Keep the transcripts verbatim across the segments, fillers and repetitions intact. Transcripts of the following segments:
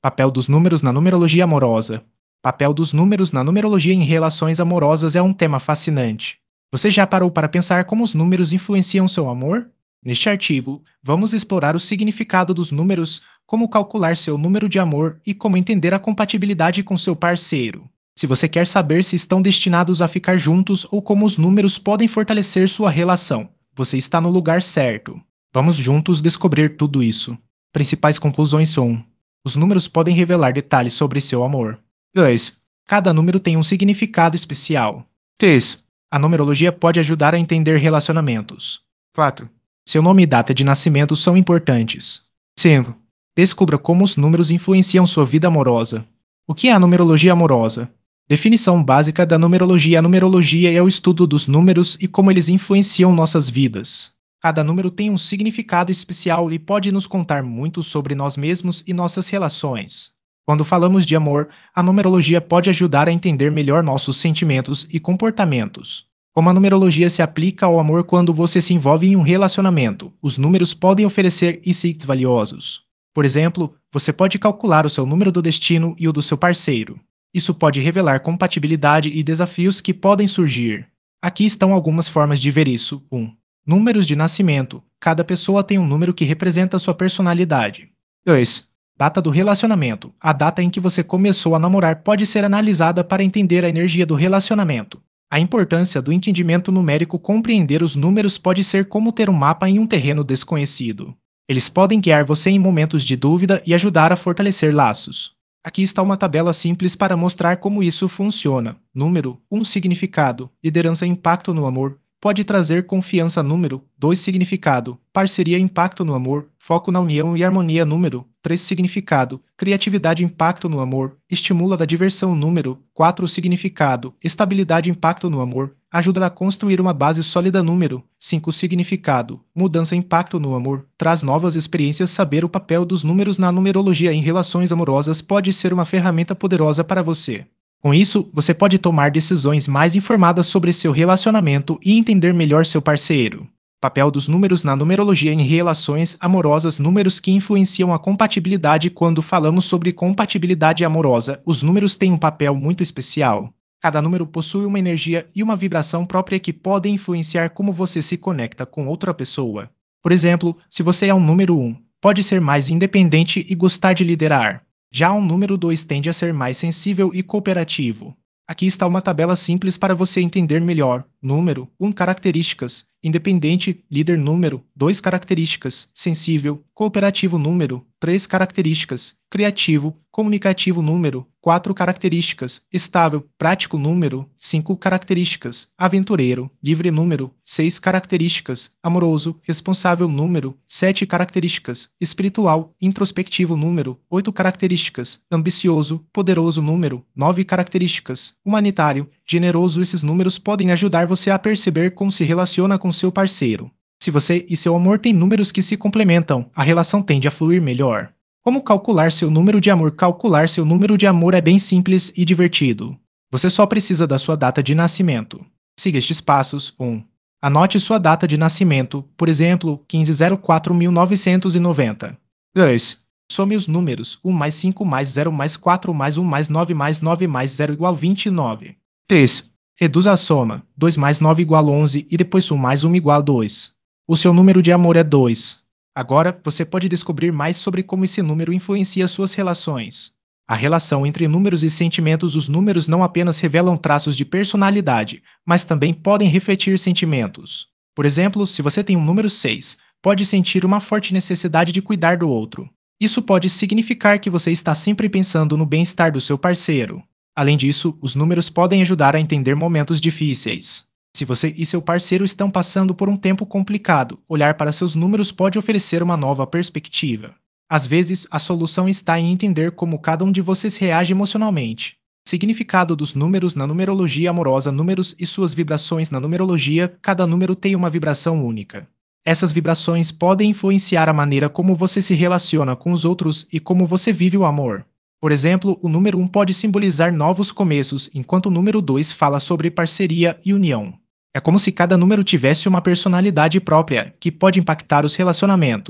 Papel dos números na numerologia amorosa. Papel dos números na numerologia em relações amorosas é um tema fascinante. Você já parou para pensar como os números influenciam seu amor? Neste artigo, vamos explorar o significado dos números, como calcular seu número de amor e como entender a compatibilidade com seu parceiro. Se você quer saber se estão destinados a ficar juntos ou como os números podem fortalecer sua relação, você está no lugar certo. Vamos juntos descobrir tudo isso. Principais conclusões são: os números podem revelar detalhes sobre seu amor. dois. Cada número tem um significado especial. três. A numerologia pode ajudar a entender relacionamentos. quatro. Seu nome e data de nascimento são importantes. cinco. Descubra como os números influenciam sua vida amorosa. O que é a numerologia amorosa? Definição básica da numerologia: a numerologia é o estudo dos números e como eles influenciam nossas vidas. Cada número tem um significado especial e pode nos contar muito sobre nós mesmos e nossas relações. Quando falamos de amor, a numerologia pode ajudar a entender melhor nossos sentimentos e comportamentos. Como a numerologia se aplica ao amor quando você se envolve em um relacionamento, os números podem oferecer insights valiosos. Por exemplo, você pode calcular o seu número do destino e o do seu parceiro. Isso pode revelar compatibilidade e desafios que podem surgir. Aqui estão algumas formas de ver isso. um. Números de nascimento. Cada pessoa tem um número que representa sua personalidade. dois. Data do relacionamento. A data em que você começou a namorar pode ser analisada para entender a energia do relacionamento. A importância do entendimento numérico. Compreender os números pode ser como ter um mapa em um terreno desconhecido. Eles podem guiar você em momentos de dúvida e ajudar a fortalecer laços. Aqui está uma tabela simples para mostrar como isso funciona. Número um. Significado. Liderança e impacto no amor. Pode trazer confiança. Número dois. Significado. Parceria e impacto no amor. Foco na união e harmonia. Número três. Significado. Criatividade e impacto no amor. Estimula da diversão. Número quatro. Significado. Estabilidade e impacto no amor. Ajuda a construir uma base sólida. Número cinco. Significado. Mudança e impacto no amor. Traz novas experiências. Saber o papel dos números na numerologia em relações amorosas pode ser uma ferramenta poderosa para você. Com isso, você pode tomar decisões mais informadas sobre seu relacionamento e entender melhor seu parceiro. Papel dos números na numerologia em relações amorosas. Números que influenciam a compatibilidade. Quando falamos sobre compatibilidade amorosa, os números têm um papel muito especial. Cada número possui uma energia e uma vibração própria que podem influenciar como você se conecta com outra pessoa. Por exemplo, se você é um número um, pode ser mais independente e gostar de liderar. Já um número dois tende a ser mais sensível e cooperativo. Aqui está uma tabela simples para você entender melhor. Número um. Características. Independente, líder. Número dois. Características. Sensível, cooperativo. Número três. Características. Criativo, comunicativo. Número quatro. Características. Estável, prático. Número cinco. Características. Aventureiro, livre. Número seis. Características. Amoroso, responsável. Número sete. Características. Espiritual, introspectivo. Número oito. Características. Ambicioso, poderoso. Número nove. Características. Humanitário, generoso. Esses números podem ajudar você a perceber como se relaciona com seu parceiro. Se você e seu amor têm números que se complementam, a relação tende a fluir melhor. Como calcular seu número de amor? Calcular seu número de amor é bem simples e divertido. Você só precisa da sua data de nascimento. Siga estes passos. um. Anote sua data de nascimento, por exemplo, quinze zero quatro mil novecentos e noventa. dois. Some os números um mais cinco mais zero mais quatro mais um mais nove mais nove mais zero igual vinte e nove. três. Reduza a soma. dois mais nove igual onze e depois um mais um igual dois. O seu número de amor é dois. Agora, você pode descobrir mais sobre como esse número influencia suas relações. A relação entre números e sentimentos. Os números não apenas revelam traços de personalidade, mas também podem refletir sentimentos. Por exemplo, se você tem um número seis, pode sentir uma forte necessidade de cuidar do outro. Isso pode significar que você está sempre pensando no bem-estar do seu parceiro. Além disso, os números podem ajudar a entender momentos difíceis. Se você e seu parceiro estão passando por um tempo complicado, olhar para seus números pode oferecer uma nova perspectiva. Às vezes, a solução está em entender como cada um de vocês reage emocionalmente. Significado dos números na numerologia amorosa. Números e suas vibrações na numerologia. Cada número tem uma vibração única. Essas vibrações podem influenciar a maneira como você se relaciona com os outros e como você vive o amor. Por exemplo, o número um pode simbolizar novos começos, enquanto o número dois fala sobre parceria e união. É como se cada número tivesse uma personalidade própria, que pode impactar os relacionamentos.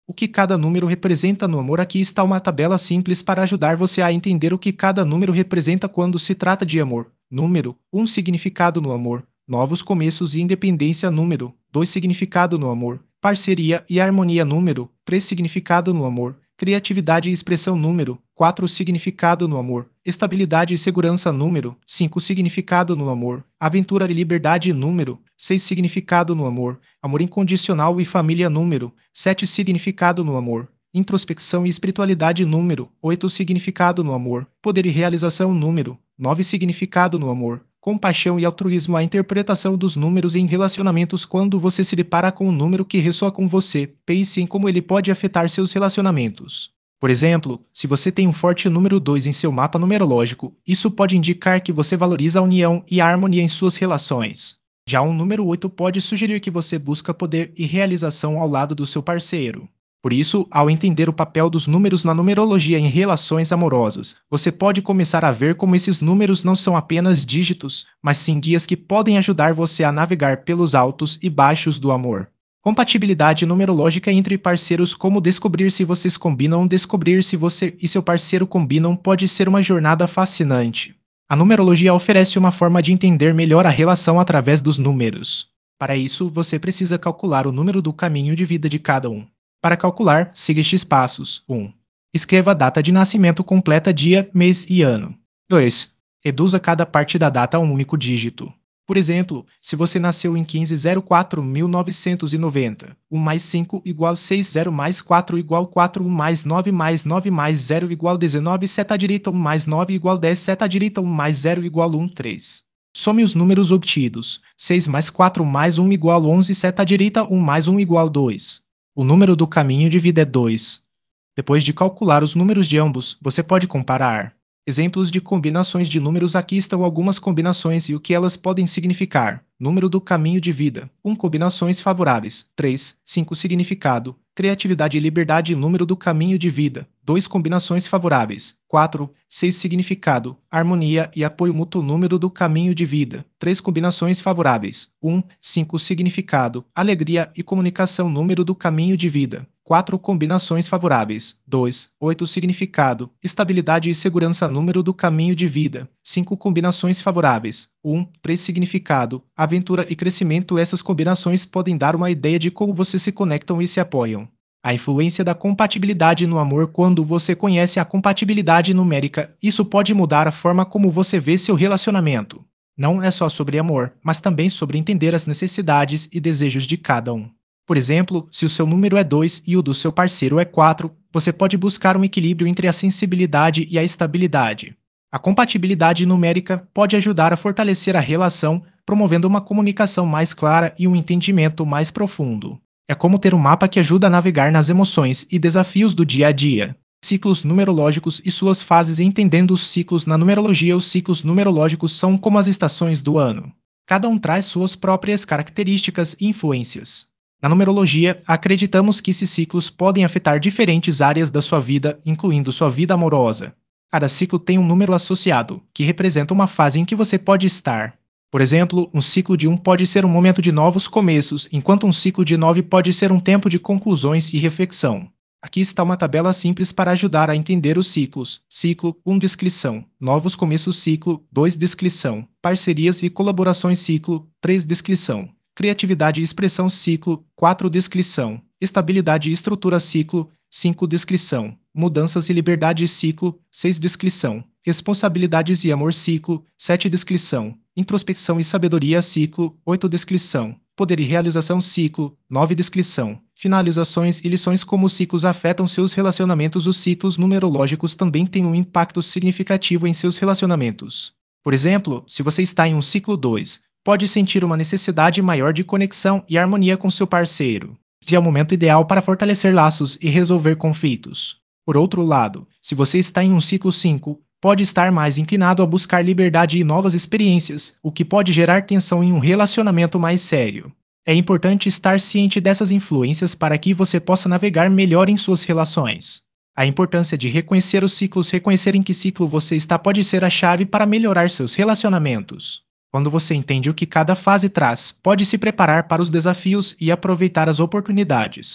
O que cada número representa no amor? Aqui está uma tabela simples para ajudar você a entender o que cada número representa quando se trata de amor. Número: um significado no amor. Novos começos e independência. Número: dois significado no amor. Parceria e harmonia. Número: três significado no amor. Criatividade e expressão. Número: quatro significado no amor. Estabilidade e segurança. Número: cinco significado no amor. Aventura e liberdade. Número: seis significado no amor. Amor incondicional e família. Número: sete significado no amor. Introspecção e espiritualidade. Número: oito significado no amor. Poder e realização. Número: nove significado no amor. Compaixão e altruísmo. A interpretação dos números em relacionamentos. Quando você se depara com um número que ressoa com você, pense em como ele pode afetar seus relacionamentos. Por exemplo, se você tem um forte número dois em seu mapa numerológico, isso pode indicar que você valoriza a união e a harmonia em suas relações. Já um número oito pode sugerir que você busca poder e realização ao lado do seu parceiro. Por isso, ao entender o papel dos números na numerologia em relações amorosas, você pode começar a ver como esses números não são apenas dígitos, mas sim guias que podem ajudar você a navegar pelos altos e baixos do amor. Compatibilidade numerológica entre parceiros. Como descobrir se vocês combinam? Descobrir se você e seu parceiro combinam pode ser uma jornada fascinante. A numerologia oferece uma forma de entender melhor a relação através dos números. Para isso, você precisa calcular o número do caminho de vida de cada um. Para calcular, siga estes passos. um. Escreva a data de nascimento completa, dia, mês e ano. dois. Reduza cada parte da data a um único dígito. Por exemplo, se você nasceu em quinze de quatro de mil novecentos e noventa, um mais cinco igual seis, zero mais quatro igual quatro, um mais nove mais nove mais zero igual dezenove, seta direita um mais nove igual dez, seta direita um mais zero igual um, três. Some os números obtidos. seis mais quatro mais um igual onze, seta direita um mais um igual dois. O número do caminho de vida é dois. Depois de calcular os números de ambos, você pode comparar. Exemplos de combinações de números. Aqui estão algumas combinações e o que elas podem significar. Número do caminho de vida. um. Combinações favoráveis. três. cinco. Significado. Criatividade e liberdade. Número do caminho de vida. dois. Combinações favoráveis. quatro. seis. Significado. Harmonia e apoio mútuo. Número do caminho de vida. três. Combinações favoráveis. um. cinco. Significado. Alegria e comunicação. Número do caminho de vida. quatro. Combinações favoráveis. dois. oito. Significado. Estabilidade e segurança. Número do caminho de vida. cinco. Combinações favoráveis. um. três. Significado. Aventura e crescimento. Essas combinações podem dar uma ideia de como vocês se conectam e se apoiam. A influência da compatibilidade no amor. Quando você conhece a compatibilidade numérica, isso pode mudar a forma como você vê seu relacionamento. Não é só sobre amor, mas também sobre entender as necessidades e desejos de cada um. Por exemplo, se o seu número é dois e o do seu parceiro é quatro, você pode buscar um equilíbrio entre a sensibilidade e a estabilidade. A compatibilidade numérica pode ajudar a fortalecer a relação, promovendo uma comunicação mais clara e um entendimento mais profundo. É como ter um mapa que ajuda a navegar nas emoções e desafios do dia a dia. Ciclos numerológicos e suas fases. Entendendo os ciclos na numerologia. Os ciclos numerológicos são como as estações do ano. Cada um traz suas próprias características e influências. Na numerologia, acreditamos que esses ciclos podem afetar diferentes áreas da sua vida, incluindo sua vida amorosa. Cada ciclo tem um número associado, que representa uma fase em que você pode estar. Por exemplo, um ciclo de um pode ser um momento de novos começos, enquanto um ciclo de nove pode ser um tempo de conclusões e reflexão. Aqui está uma tabela simples para ajudar a entender os ciclos. Ciclo um. Descrição. Novos começos. Ciclo dois. Descrição. Parcerias e colaborações. Ciclo três. Descrição. Criatividade e expressão. Ciclo quatro. Descrição. Estabilidade e estrutura. Ciclo cinco. Descrição. Mudanças e liberdade. Ciclo seis. Descrição. Responsabilidades e amor. Ciclo sete. Descrição. Introspecção e sabedoria. Ciclo oito. Descrição. Poder e realização. Ciclo nove. Descrição. Finalizações e lições. Como os ciclos afetam seus relacionamentos. Os ciclos numerológicos também têm um impacto significativo em seus relacionamentos. Por exemplo, se você está em um ciclo dois, pode sentir uma necessidade maior de conexão e harmonia com seu parceiro. Esse é o momento ideal para fortalecer laços e resolver conflitos. Por outro lado, se você está em um ciclo cinco, pode estar mais inclinado a buscar liberdade e novas experiências, o que pode gerar tensão em um relacionamento mais sério. É importante estar ciente dessas influências para que você possa navegar melhor em suas relações. A importância de reconhecer os ciclos. Reconhecer em que ciclo você está pode ser a chave para melhorar seus relacionamentos. Quando você entende o que cada fase traz, pode se preparar para os desafios e aproveitar as oportunidades.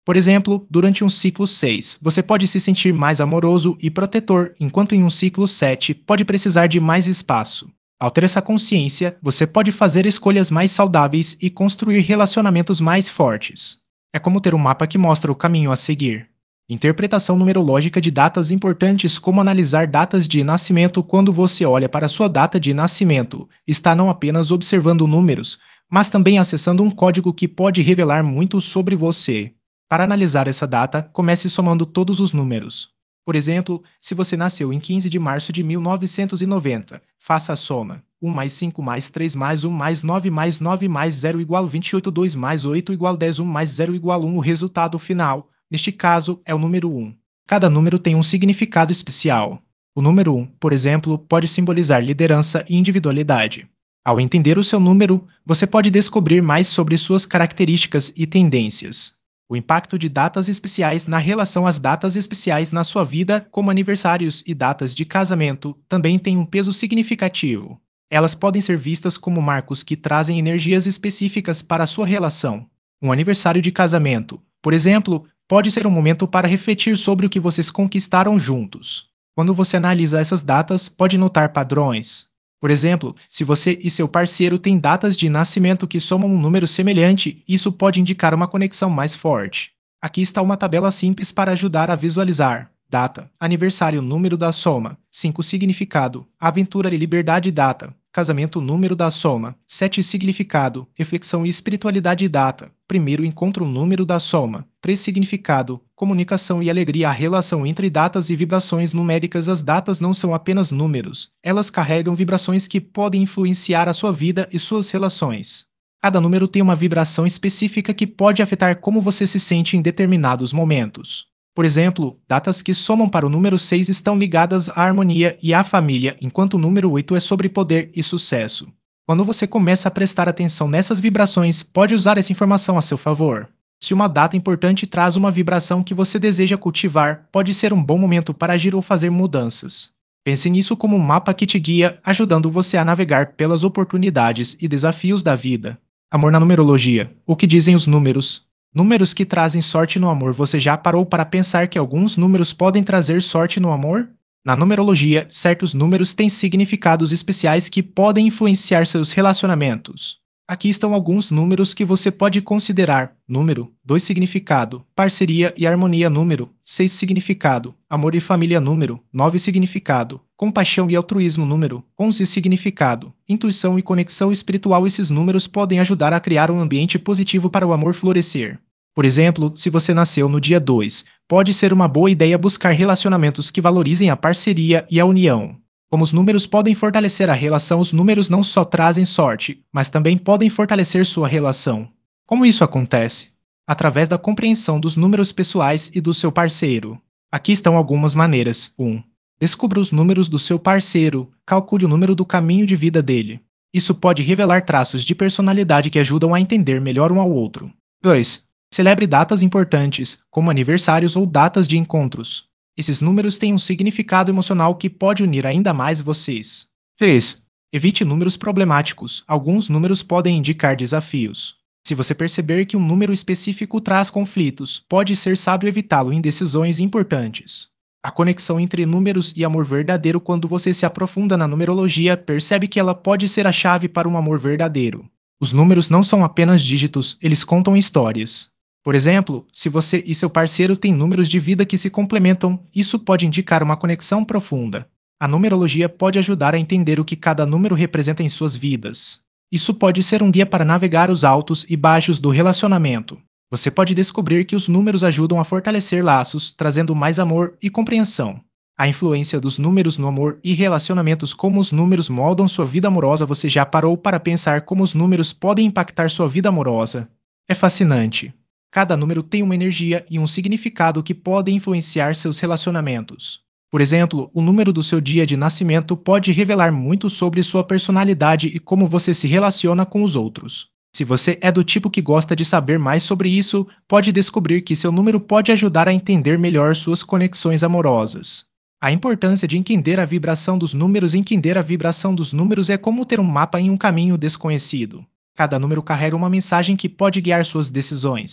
Por exemplo, durante um ciclo seis, você pode se sentir mais amoroso e protetor, enquanto em um ciclo sete pode precisar de mais espaço. Ao ter essa consciência, você pode fazer escolhas mais saudáveis e construir relacionamentos mais fortes. É como ter um mapa que mostra o caminho a seguir. Interpretação numerológica de datas importantes, como analisar datas de nascimento. Quando você olha para sua data de nascimento, está não apenas observando números, mas também acessando um código que pode revelar muito sobre você. Para analisar essa data, comece somando todos os números. Por exemplo, se você nasceu em quinze de março de mil novecentos e noventa, faça a soma. um mais cinco mais três mais um mais nove mais nove mais zero igual vinte e oito, dois mais oito igual dez, um mais zero igual um. O resultado final, neste caso, é o número um. Cada número tem um significado especial. O número um, por exemplo, pode simbolizar liderança e individualidade. Ao entender o seu número, você pode descobrir mais sobre suas características e tendências. O impacto de datas especiais na relação às datas especiais na sua vida, como aniversários e datas de casamento, também tem um peso significativo. Elas podem ser vistas como marcos que trazem energias específicas para a sua relação. Um aniversário de casamento, por exemplo, pode ser um momento para refletir sobre o que vocês conquistaram juntos. Quando você analisa essas datas, pode notar padrões. Por exemplo, se você e seu parceiro têm datas de nascimento que somam um número semelhante, isso pode indicar uma conexão mais forte. Aqui está uma tabela simples para ajudar a visualizar. Data, aniversário, número da soma. cinco Significado, aventura e liberdade. Data, casamento, número da soma. sete Significado, reflexão e espiritualidade. Data, primeiro encontro, número da soma. três Significado, comunicação e alegria. A relação entre datas e vibrações numéricas. As datas não são apenas números, elas carregam vibrações que podem influenciar a sua vida e suas relações. Cada número tem uma vibração específica que pode afetar como você se sente em determinados momentos. Por exemplo, datas que somam para o número seis estão ligadas à harmonia e à família, enquanto o número oito é sobre poder e sucesso. Quando você começa a prestar atenção nessas vibrações, pode usar essa informação a seu favor. Se uma data importante traz uma vibração que você deseja cultivar, pode ser um bom momento para agir ou fazer mudanças. Pense nisso como um mapa que te guia, ajudando você a navegar pelas oportunidades e desafios da vida. Amor na numerologia. O que dizem os números? Números que trazem sorte no amor. Você já parou para pensar que alguns números podem trazer sorte no amor? Na numerologia, certos números têm significados especiais que podem influenciar seus relacionamentos. Aqui estão alguns números que você pode considerar. Número dois Significado, parceria e harmonia. Número seis Significado, amor e família. Número nove Significado, compaixão e altruísmo. Número onze Significado, intuição e conexão espiritual. Esses números podem ajudar a criar um ambiente positivo para o amor florescer. Por exemplo, se você nasceu no dia dois, pode ser uma boa ideia buscar relacionamentos que valorizem a parceria e a união. Como os números podem fortalecer a relação, os números não só trazem sorte, mas também podem fortalecer sua relação. Como isso acontece? Através da compreensão dos números pessoais e do seu parceiro. Aqui estão algumas maneiras. um. Descubra os números do seu parceiro. Calcule o número do caminho de vida dele. Isso pode revelar traços de personalidade que ajudam a entender melhor um ao outro. dois. Celebre datas importantes, como aniversários ou datas de encontros. Esses números têm um significado emocional que pode unir ainda mais vocês. três. Evite números problemáticos. Alguns números podem indicar desafios. Se você perceber que um número específico traz conflitos, pode ser sábio evitá-lo em decisões importantes. A conexão entre números e amor verdadeiro. Quando você se aprofunda na numerologia, percebe que ela pode ser a chave para um amor verdadeiro. Os números não são apenas dígitos, eles contam histórias. Por exemplo, se você e seu parceiro têm números de vida que se complementam, isso pode indicar uma conexão profunda. A numerologia pode ajudar a entender o que cada número representa em suas vidas. Isso pode ser um guia para navegar os altos e baixos do relacionamento. Você pode descobrir que os números ajudam a fortalecer laços, trazendo mais amor e compreensão. A influência dos números no amor e relacionamentos. Como os números moldam sua vida amorosa. Você já parou para pensar como os números podem impactar sua vida amorosa? É fascinante. Cada número tem uma energia e um significado que podem influenciar seus relacionamentos. Por exemplo, o número do seu dia de nascimento pode revelar muito sobre sua personalidade e como você se relaciona com os outros. Se você é do tipo que gosta de saber mais sobre isso, pode descobrir que seu número pode ajudar a entender melhor suas conexões amorosas. A importância de entender a vibração dos números. Entender a vibração dos números é como ter um mapa em um caminho desconhecido. Cada número carrega uma mensagem que pode guiar suas decisões.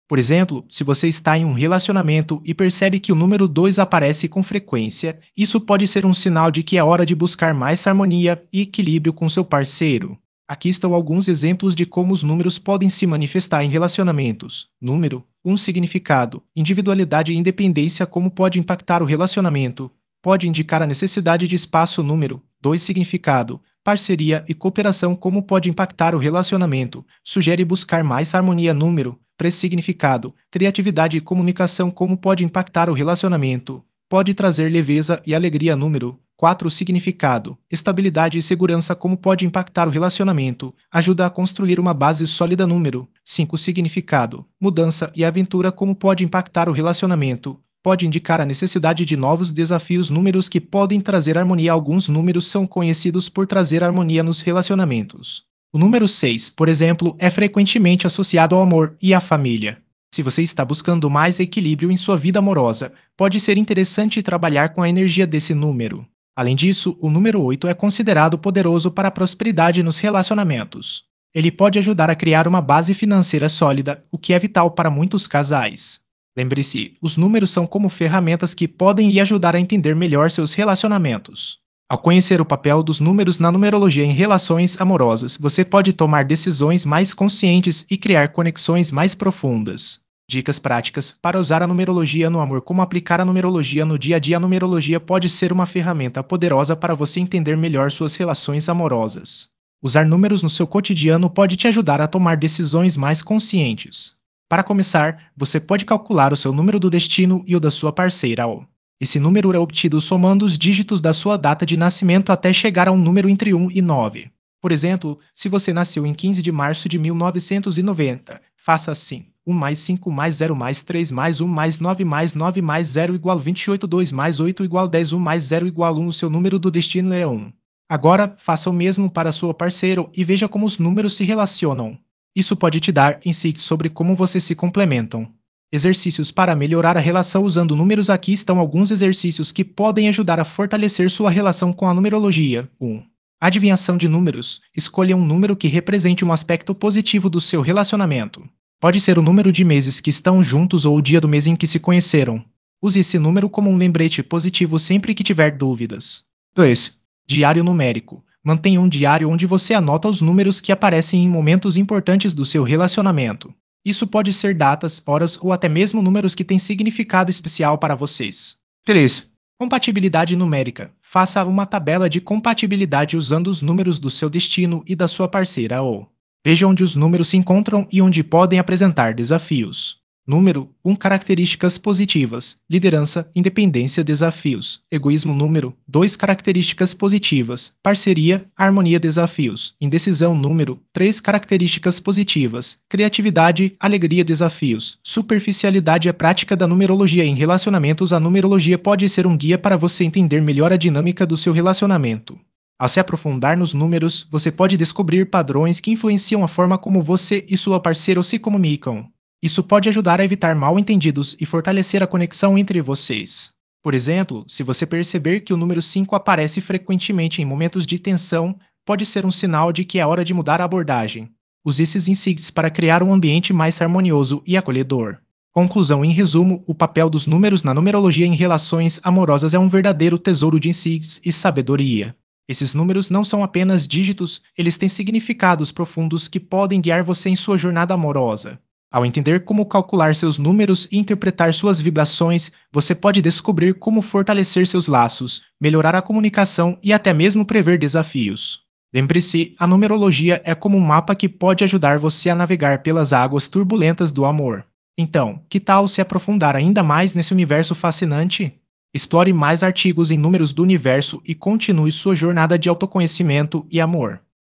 Por exemplo, se você está em um relacionamento e percebe que o número dois aparece com frequência, isso pode ser um sinal de que é hora de buscar mais harmonia e equilíbrio com seu parceiro. Aqui estão alguns exemplos de como os números podem se manifestar em relacionamentos. Número: um significado. Individualidade e independência como pode impactar o relacionamento. Pode indicar a necessidade de espaço. Número: dois significado. Parceria e cooperação como pode impactar o relacionamento. Sugere buscar mais harmonia. Número: três significado. Criatividade e comunicação como pode impactar o relacionamento. Pode trazer leveza e alegria. Número: quatro significado. Estabilidade e segurança como pode impactar o relacionamento. Ajuda a construir uma base sólida. Número: cinco significado. Mudança e aventura como pode impactar o relacionamento. Pode indicar a necessidade de novos desafios. Números que podem trazer harmonia. Alguns números são conhecidos por trazer harmonia nos relacionamentos. O número seis, por exemplo, é frequentemente associado ao amor e à família. Se você está buscando mais equilíbrio em sua vida amorosa, pode ser interessante trabalhar com a energia desse número. Além disso, o número oito é considerado poderoso para a prosperidade nos relacionamentos. Ele pode ajudar a criar uma base financeira sólida, o que é vital para muitos casais. Lembre-se, os números são como ferramentas que podem lhe ajudar a entender melhor seus relacionamentos. Ao conhecer o papel dos números na numerologia em relações amorosas, você pode tomar decisões mais conscientes e criar conexões mais profundas. Dicas práticas para usar a numerologia no amor. Como aplicar a numerologia no dia a dia. A numerologia pode ser uma ferramenta poderosa para você entender melhor suas relações amorosas. Usar números no seu cotidiano pode te ajudar a tomar decisões mais conscientes. Para começar, você pode calcular o seu número do destino e o da sua parceira. Esse número é obtido somando os dígitos da sua data de nascimento até chegar a um número entre um e nove. Por exemplo, se você nasceu em quinze de março de mil novecentos e noventa, faça assim: um mais cinco mais zero mais três mais um mais nove mais nove mais zero igual vinte e oito, dois mais oito igual dez, um mais zero igual um. O seu número do destino é um. Agora, faça o mesmo para sua parceira e veja como os números se relacionam. Isso pode te dar insights sobre como vocês se complementam. Exercícios para melhorar a relação usando números. Aqui estão alguns exercícios que podem ajudar a fortalecer sua relação com a numerologia. um. Adivinhação de números. Escolha um número que represente um aspecto positivo do seu relacionamento. Pode ser o número de meses que estão juntos ou o dia do mês em que se conheceram. Use esse número como um lembrete positivo sempre que tiver dúvidas. dois. Diário numérico. Mantenha um diário onde você anota os números que aparecem em momentos importantes do seu relacionamento. Isso pode ser datas, horas ou até mesmo números que têm significado especial para vocês. três. Compatibilidade numérica. Faça uma tabela de compatibilidade usando os números do seu destino e da sua parceira ou veja onde os números se encontram e onde podem apresentar desafios. Número um. Características positivas. Liderança, independência, desafios. Egoísmo. Número dois. Características positivas. Parceria, harmonia, desafios. Indecisão. Número três. Características positivas. Criatividade, alegria, desafios. Superficialidade. A prática da numerologia em relacionamentos. A numerologia pode ser um guia para você entender melhor a dinâmica do seu relacionamento. Ao se aprofundar nos números, você pode descobrir padrões que influenciam a forma como você e sua parceira se comunicam. Isso pode ajudar a evitar mal-entendidos e fortalecer a conexão entre vocês. Por exemplo, se você perceber que o número cinco aparece frequentemente em momentos de tensão, pode ser um sinal de que é hora de mudar a abordagem. Use esses insights para criar um ambiente mais harmonioso e acolhedor. Conclusão. Em resumo, o papel dos números na numerologia em relações amorosas é um verdadeiro tesouro de insights e sabedoria. Esses números não são apenas dígitos, eles têm significados profundos que podem guiar você em sua jornada amorosa. Ao entender como calcular seus números e interpretar suas vibrações, você pode descobrir como fortalecer seus laços, melhorar a comunicação e até mesmo prever desafios. Lembre-se, a numerologia é como um mapa que pode ajudar você a navegar pelas águas turbulentas do amor. Então, que tal se aprofundar ainda mais nesse universo fascinante? Explore mais artigos em números do universo e continue sua jornada de autoconhecimento e amor.